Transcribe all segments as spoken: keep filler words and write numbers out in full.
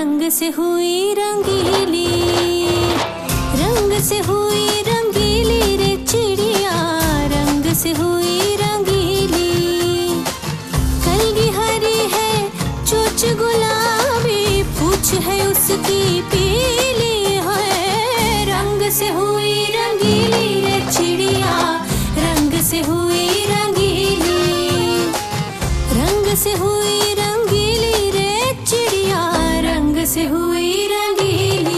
रंग से हुई रंगीली, रंग से हुई रंगीली रे चिड़िया, रंग से हुई रंगीली। कलगी हरी है चोंच गुलाबी, पूछ है उसकी पीली है। रंग से हुई रंगीली रे चिड़िया, रंग से हुई रंगीली, रंग से हुई रंगीली रे चिड़िया, रंग से हुई रंगीली।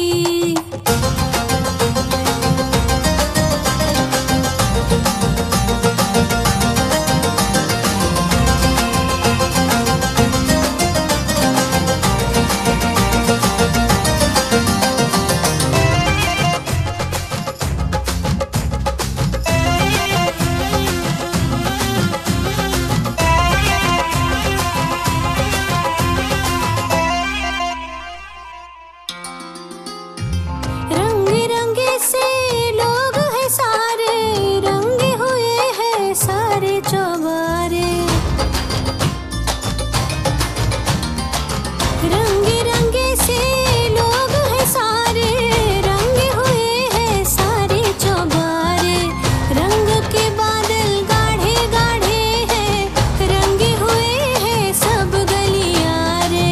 रंगे रंगे से लोग हैं सारे, रंगे हुए हैं सारे चौबारे। रंग के बादल गाढ़े गाढ़े हैं, रंगे हुए हैं सब गलियारे।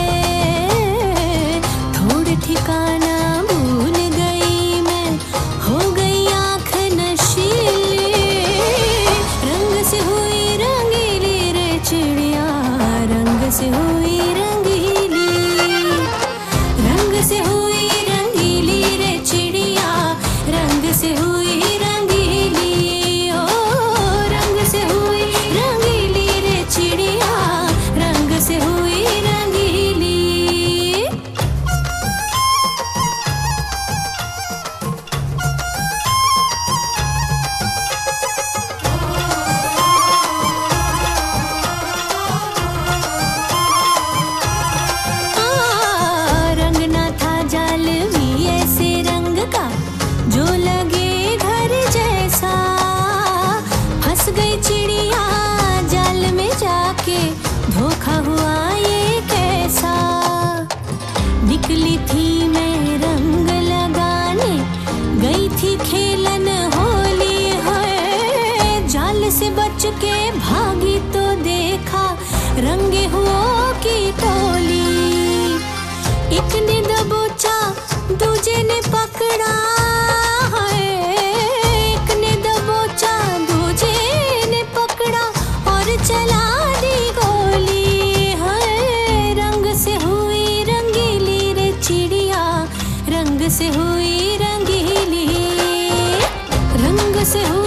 थोड़ ठिकाना भूल गई मैं, हो गई आँख नशीली। रंग से हुई रंगीली रे चिड़िया, रंग से हुई रंगीली, रंग से हुई रंगीली रे चिड़िया, रंग से हुई रंगीली। ओ रंग से हुई रंगीली रे चिड़िया, रंग से हुई रंगीली। जो लगे घर जैसा, फंस गई चिड़िया जाल में जाके, धोखा हुआ ये कैसा। निकली थी मैं रंग लगाने, गई थी खेलन होली है। जाल से बच के भागी तो देखा रंगे हुओं की टोली। एक ने दबोचा दूजे ने पकड़ा, चला दी गोली है। रंग से हुई रंगीली रे चिड़िया, रंग से हुई रंगीली, रंग से हुई